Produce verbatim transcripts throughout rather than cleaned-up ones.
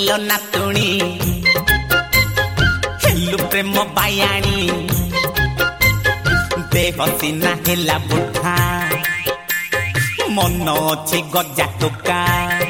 लो नातुणी हेलु प्रेम बायाणी देह सिना हेला बुढ़ा मन अच्छी गजा टोका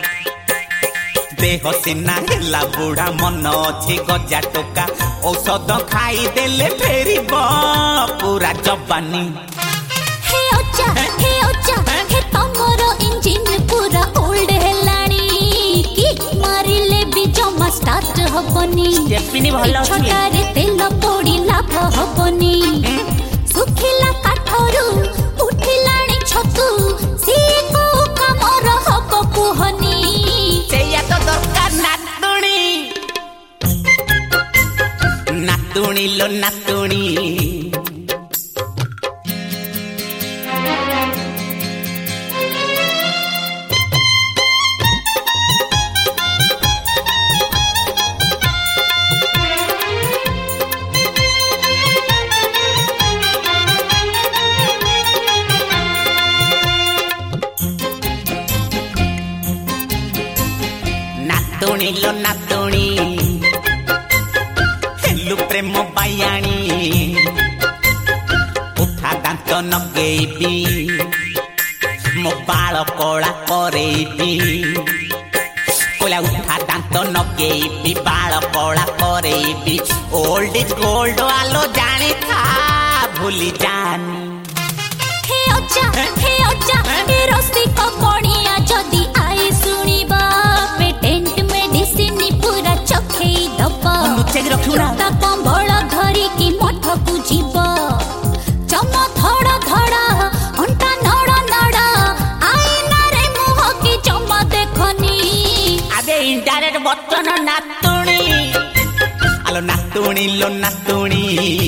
देह सिना हेला बुढ़ा मन अच्छी गजा टोका औषध खाई देले फेरी पूरा जवानी हे ओचा हे ओचा हे तमरो इंजिन पूरा ओल्ड हेलानी किक मारिले भी जमा स्टार्ट हबनी स्टेपनी भलो छोटा रे तेल पोड़ी लाभ हबनी सुखिला काठरू उठिलाणी छतु सी को कमर हब कुहनी सेया तो दरकार नातुणी नातुणी लो नातुणी नातुणी लो नातुणी हेलु प्रेम बायाणी उठा दांत नगेबी मो बाल कला करेबी कोला उठा दांत नगेबी बाल कला करेबी ओल्ड इज गोल्ड आलो जानी था भूली जानी हे ओचा हे ओचा हे रोस्ती को कोणिया जदी आई सुनिबा पेटेंट मेडिसिन पूरा चखेई दबा नुचे रखियो ना ता कंबळ धरी की मठ को जीव चम धड़ धड़ अंटा नड़ नड़ आईना रे मुह की चम देखनी अबे इंटरनेट बटन नातुणी आलो नातुणी लो नातुणी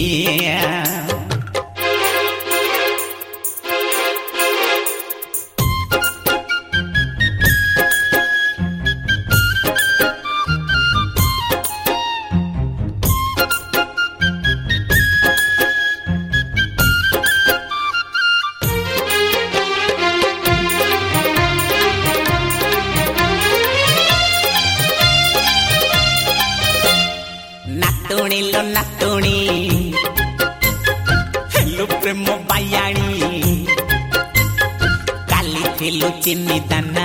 नातुणी लो नातुणी हेलु प्रेम बायाणी काली थिलु चिन्नी दाना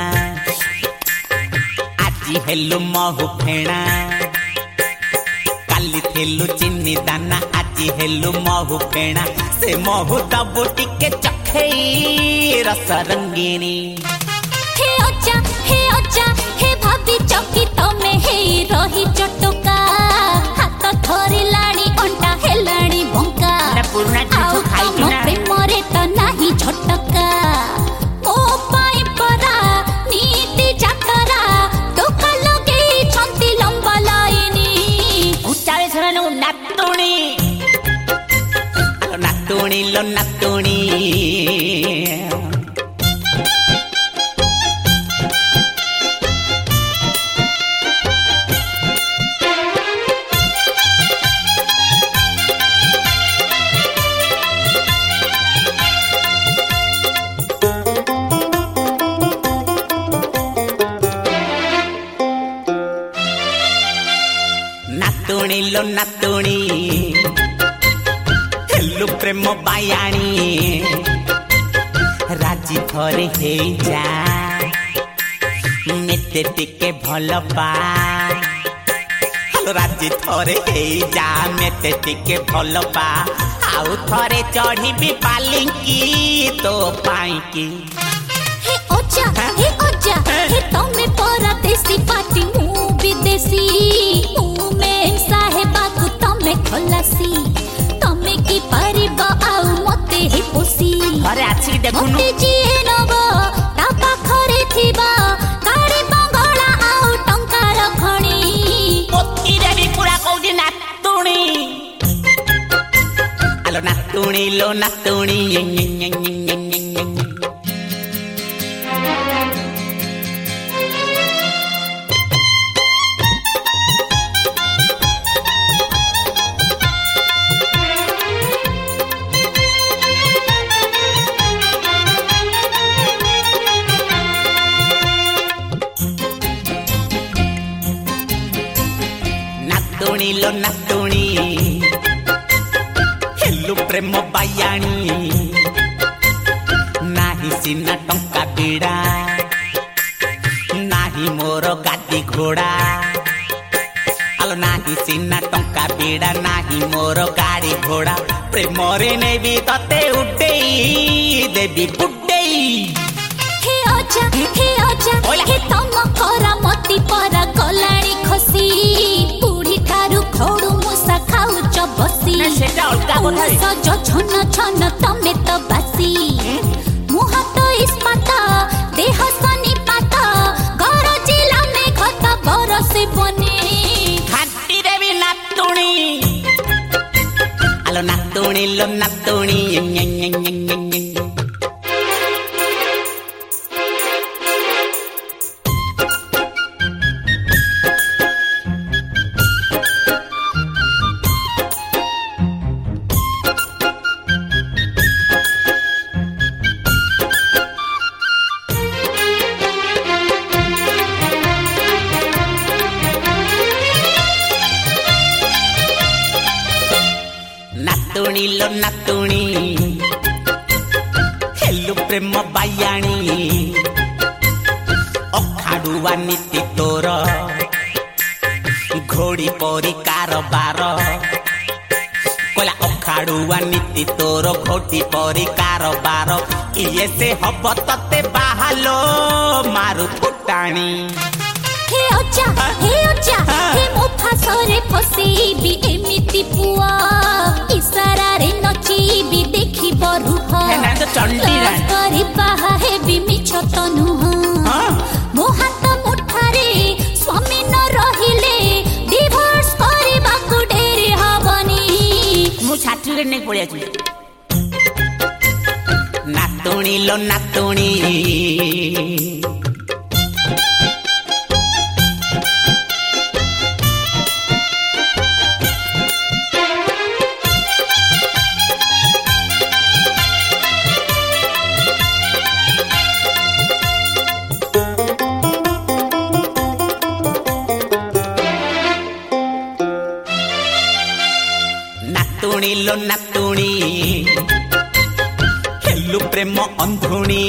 आजी हेलु महु फेणा काली थिलु चिन्नी दाना आजी हेलु महु फेणा से महु दबु टिके चखेई रस रंगीनी हे ओचा हे ओचा हे भाभी चौकी तमे हे रही चटका हाथ थरी लाणी अंटा हेलाणी भंका पुराना टिठू खाई कि ना प्रेम रे त नाही झटका ओ पाई परा नीति जातरा टोका लगे छंती लंबा लाइनी उच्चारे छरानो नातुणी आलो नातुणी लो नातुणी नातुणी लो नातुणी हेलु प्रेम बायाणी राजी थरे हे जा मेते टिके भल पा हेलो राजी थरे हे जा मेते टिके भल पा आउ थरे चढ़ी भी पालिंकी तो पाइकी हे ओचा हे ओचा हे तमे परा देसी पार्टी मु विदेशी मु में साहेबा को तमे खलासी तमे की परिबा आउ मते ही पोसी अरे आछि देखुनु मते जिए नबो ता पाखरे थिबा गाड़ी बंगला आउ टंका रखणी पोती रे भी पूरा कौदी नातुणी आलो नातुणी लो नातुणी लो नातुणी हेलु प्रेम बायाणी नाही सिना टंका बिड़ा नाही मोर गादी घोड़ा आलो नाही सिना टंका बिड़ा नाही मोर गाड़ी घोड़ा प्रेम रे नेबी तते उडेई देवी बुडेई हे आजा हे आजा हे तम करा मती परा गलाणी खसी बुढ़ी ठारू खोड़ू मुसा खाऊ चबसी सज छन छन तमे तो बासी मुहा तो इस्पात देह सनी पात घर जिला में खत बरसे बने खाटी देवी नातुणी आलो नातुणी लो नातुणी नातुणी लो नातुणी हेलु प्रेम बायाणी अखाड़ुआ नीति तोर घोड़ी परी कारबार कोला अखाड़ुआ नीति तोर घोड़ी परी कारबार इए से हब तते बाहालो मारु फुटाणी हे ओचा हे ओचा हे मुफा सरे फसेबी एमिति पुआ इशारा रे नचीबी देखी बरुह करी बाहा हेबी मिछ तनुह मो हाथ मुठारे स्वामी न रहिले डिवोर्स करिबाकु डेरी हबनी मु छाटले नै पड़िया छु नातुणी लो नातुणी नातुणी लो नातुणी हेलु प्रेम अंधुणी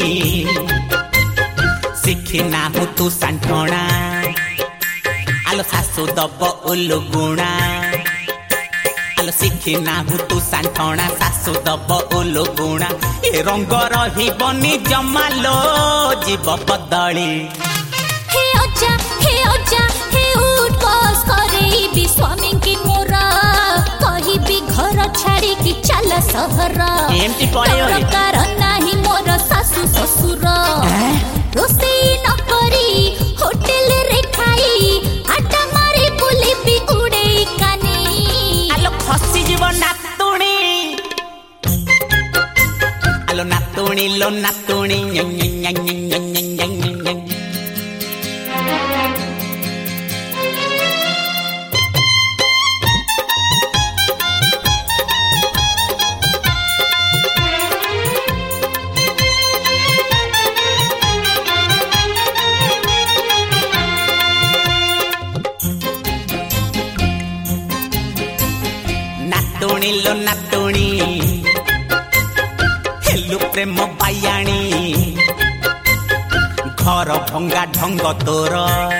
शिखी नाहु तू सांठणा आलो सासु दब उलु गुणा आलो शिखी नाहु तू सांठणा सासु दब उलु गुणा ए रंग रहिबनी जमालो जीव बदली हे ओजा हे ओजा हे उठ बस करेबी स्वामी की मोरा कहिबी घर छाड़ी की चल सहर एमटी पड़े होई कारण नाही मोर सासु ससुर रोसेई न करी होटल रे खाई आटा मारी बुली भी उड़े कानी आलो खसी जीव नातुणी आलो नातुणी लो नातुणी नातुणी लो नातुणी हेलु प्रेम बायाणी घर भंगा ढंग तोर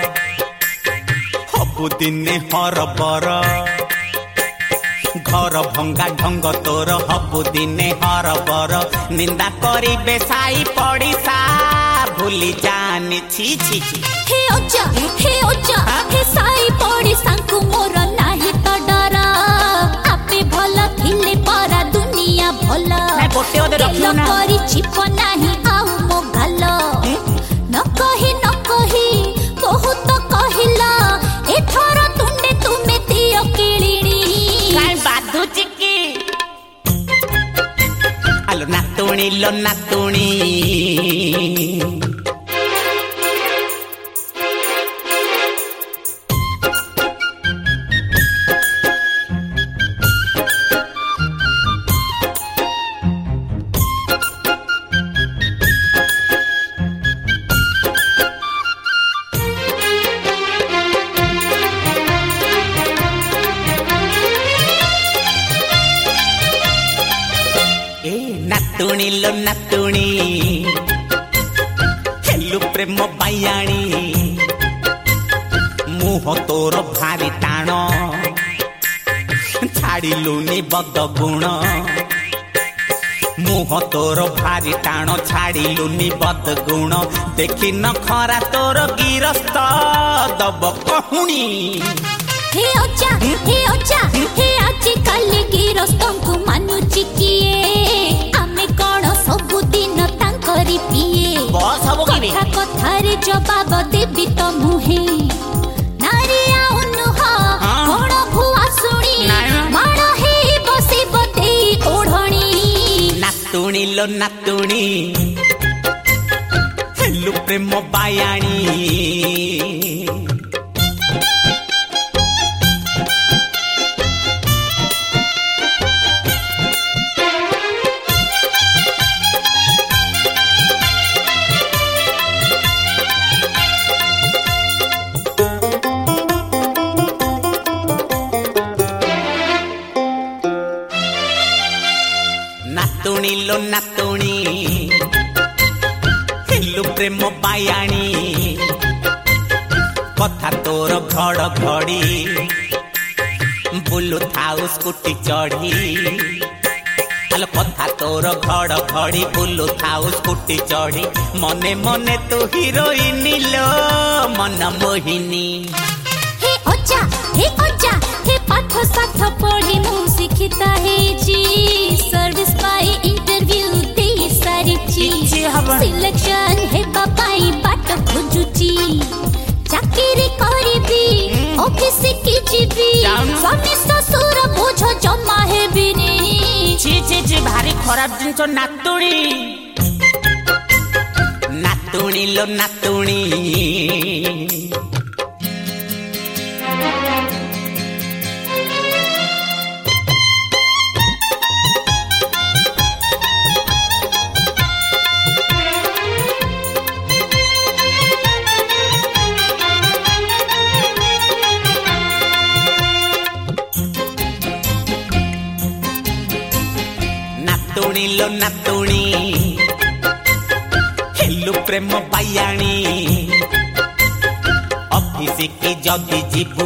हबु दिने हर बर घर भंगा ढंग तोर हबु दिने हर बर निंदा करी बेसाई पड़िसा भूली जानी छी छी छी हे ओजा हे ओजा हे साई पड़ी सांकु मोर नाही तो डरा आपे भला थिले परा दुनिया भला मैं बोटे ओदे रखलो ना करी छिप नाही आउ मो गाल न कहि न कहि बहुत कहिला एथरा तुंडे तुमे दियो किलिणी काय बाधु चिकी आलो नातुणी लो नातुणी ए नातुणी लो नातुणी हेलु प्रेम बायाणी मुह तोर भारी टाण छाड़िलुनी बद गुण मुह तोर भारी टाण छाड़िलुनी बद गुण देखी न खरा तोर गिरस्त दब कहुणी हे ओजा हे ओजा हे आजि काली गिरस्तंकु मानुची किए आमे कोन सब दिन तांकरी पिए बस हबो किबे कथा कथारे जवाब देबी त मुहे नारिया उन्ह कोन भुआ सुणी माड़ हे बसी बते ओढणी नातुणी लो नातुणी हेलु प्रेम बायाणी नातुणी लो नातुणी हेलु प्रेम बायाणी कथा तोर घड़ घड़ी बुलु थाउ स्कूटी चढ़ी आलो कथा तोर घड़ घड़ी बुलु थाउ स्कूटी चढ़ी मने मने तू हीरोइन लो मन मोहिनी हे ओजा हे ओजा हे पाठ साठ पढ़ी मु शिक्षिता हे जी सर्विस पाई इंटरव्यू दे सारी चीज सिलेक्शन हे बापाई बाट खोजुची चाकरी करबी ऑफिस की जीवी स्वामी ससुर बोझ जमा हे बिनी ची ची ची भारी खराब जिंस नातुणी नातुणी लो नातुणी नातुणी लो नातुणी हेलु प्रेम बायाणी ऑफिस की जदि जीवु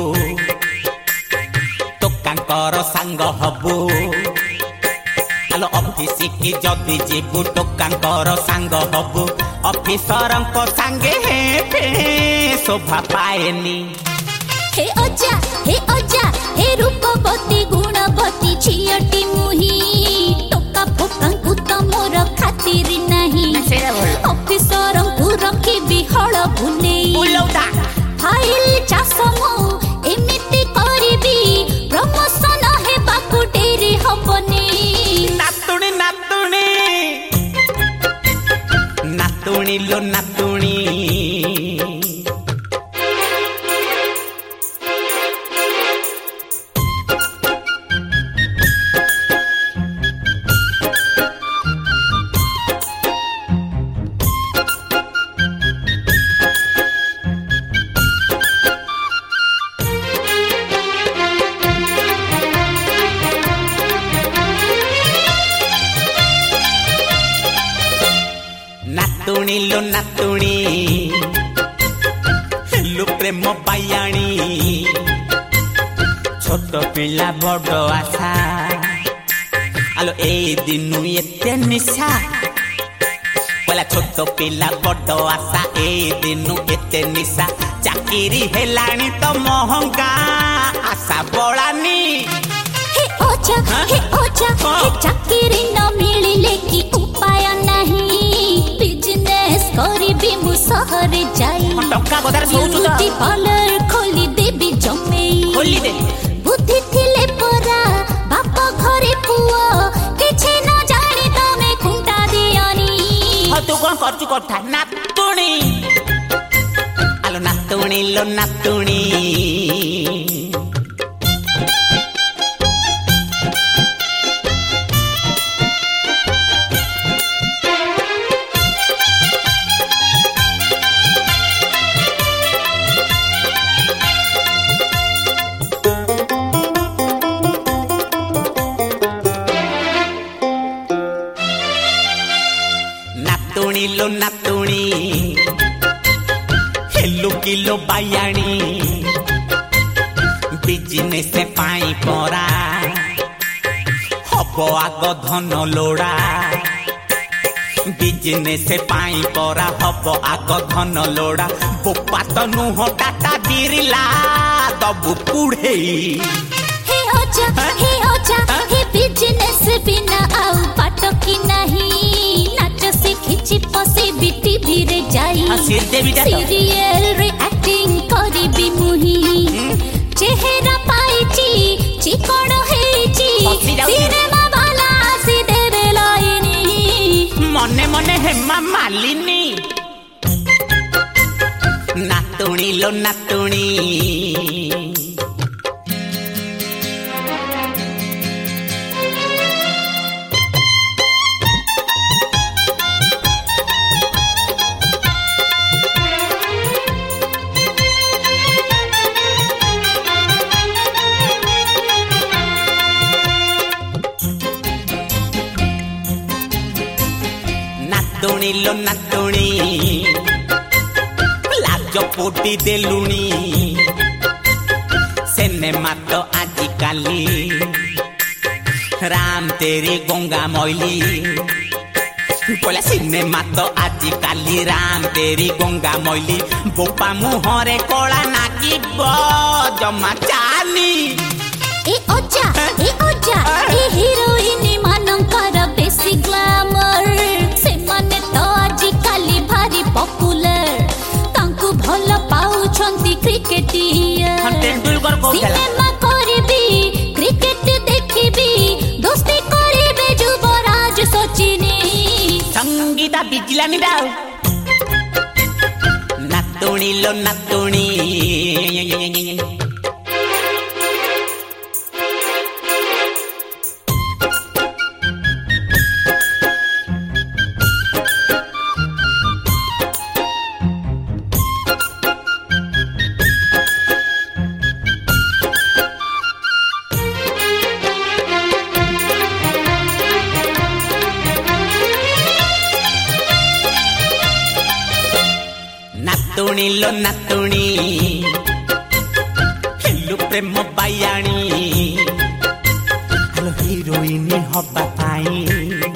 टोकांकर सांग हबु आलो ऑफिस की जदि जीवु टोकांकर सांग हबु ऑफिसरंक सांगे हे फे शोभा पाएनी हे ओजा हे ओजा हे रूपवती गुणवती झियटी मुही टोका फोकांकु त मोर खातिर नाही ऑफिसरंकु रखी बिहळ भुले बुलौदा फाइल चास मो एमिति करबी प्रमोशन हे बाकु डेरी हबनी नातुणी नातुणी नातुणी लो नातुणी नातुणी लो नातुणी हेलु प्रेम बायाणी छोट पिला बड़ आशा आलो ए दिनु एते निशा बोला छोट पिला बड़ आशा ए दिनु एते निशा चाकरी हेलाणी तो महंगा आशा बड़ानी हे ओजा हे ओजा हे चाकरी न मिलिले की उपाय नाही बिजनेस करबी मु शहर जाई टक्का गदार सोचु त ब्यूटी पार्लर खोली देबी जमे खोली दे बुद्धि थिले परा बाप घरे पुओ किछे न जानी तमे खुंटा दियानी ह तू कोन करचु कथा नातुणी आलो नातुणी लो नातुणी नातुणी लो नातुणी हेलु किलो बायाणी बिजनेस पाई परा हब आग धन लोड़ा बिजनेस पाई परा हब आग धन लोड़ा बोपा तो नुह टाटा बिरला दबु पुढ़े हे ओजा हे ओजा हे बिजनेस बिना आउ पाटो की नहीं नाच शिखिची पसे बिटी भिरे जाई सीरियल रे एक्टिंग करी भी मुही चेहरा पाइची चिकण हेची सिनेमा वाला सी देवे लाइनी मने मने हेमा मालिनी नातुणी लो नातुणी नातुणी लो नातुणी लाज पोटी देलुणी सिनेमा तो आजिकाली राम तेरी गंगा मैली बोला सिनेमा तो आजिकाली राम तेरी गंगा मैली बोपा मुहरे कला नागी जमा चाली ए ओजा ए ओजा ए हिरोइन मानकर बेसी ग्लैमर से माने तो आजिकाली भारी पॉपुलर तांकु भल पाउछंती क्रिकेटियर तेंदुलकर को सिनेमा करबी क्रिकेट देखिबी दोस्ती करबे युवराज सचिनी संगीता बिजलानी दाव नातुणी लो नातुणी नातुणी लो नातुणी हेलु प्रेम बायाणी हेलो हिरोइन हबा पाई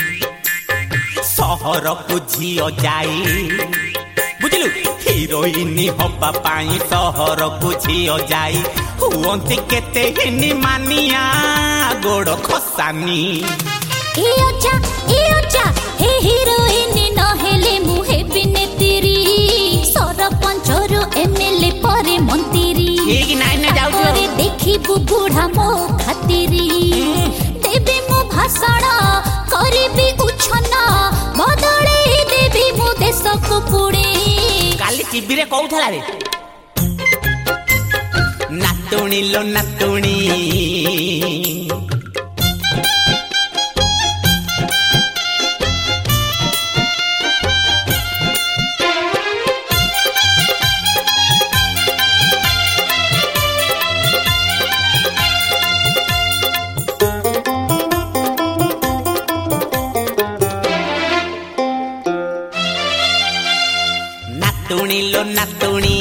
सहर को झियो जाई बुझलु हिरोइन हबा पाई सहर को झियो जाई हुंती केते हिनी मानिया गोड़ खसानी ए ओजा ए ओजा हे हिरोइन न हेले मुहे बिने तेरी सरपंचरो एमएलए परे मंत्री ठीक नाइ न जाउ परे देखिबु बुढ़ा मो खातिरी देबे मो भाषण करिबी उछना बदले देबी मो देश को पुणे काली टीवी रे कहउथला रे नातुणी लो नातुणी नातुणी लो नातुणी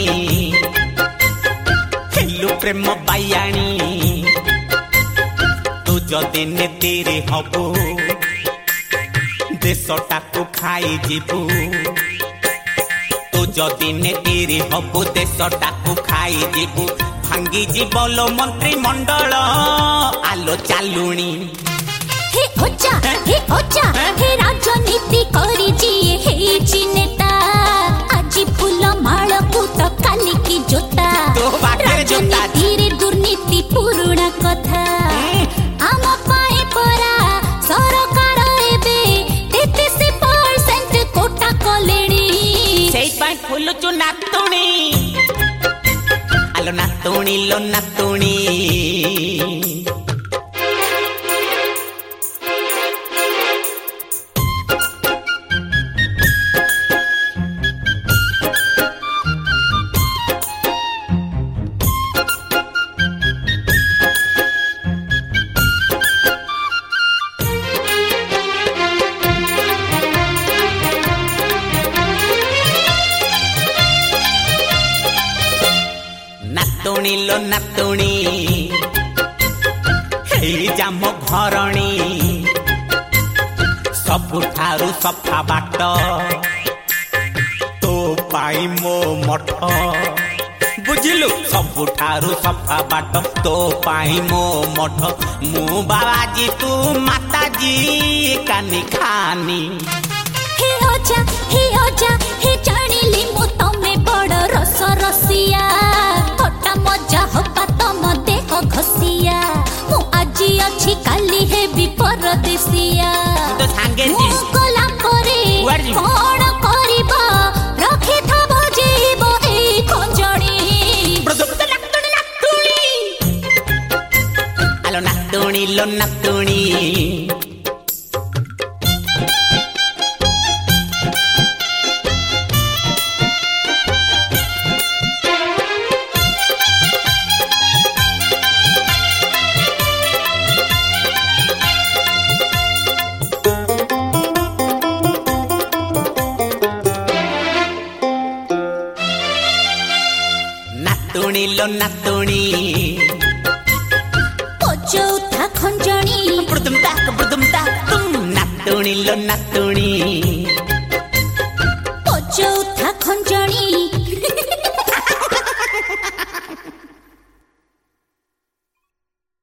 हेलु प्रेम बायाणी तू जदि नेतिरे हबु देशटा को खाई जीबू तू जदि नेतिरे हबु देशटा को खाई जीबू भांगी जीवल मंत्री मंडल आलो चालुणी हे ओजा हे ओजा हे राजनीति करी जिए हे चिनेता आजी फूल माल पुत काली की जोता तो बाटे जोता धीरे दुर्नीति पुरुणा कथा आम पाए परा सरकार एबे तैंतीस परसेंट कोटा कलेणी सेई पाई फुल चु नातुणी आलो नातुणी लो नातुणी लो नातुणी हेई जा मो घरणी सबुठारु सफा बाट तो पाई मो मठ बुझिलु सबुठारु सफा बाट तो पाई मो मठ मु बाबाजी तू माताजी कानी खानी हे ओजा हे ओजा हे जानिली मु तमे बड़ रस रसिया कटा मजा होपा तम देह घसिया मु आजी अछि काली हे विपरदेसिया तो सांगे मु जी कोला करे कोण करिबा रखे थबो जीवो ए खंजणी आलो नातुणी लो नातुणी नातुणी लो नातुणी चौथा खंजणी ब्रुदुम ताक ब्रुदुम ताक तुम नातुणी लो नातुणी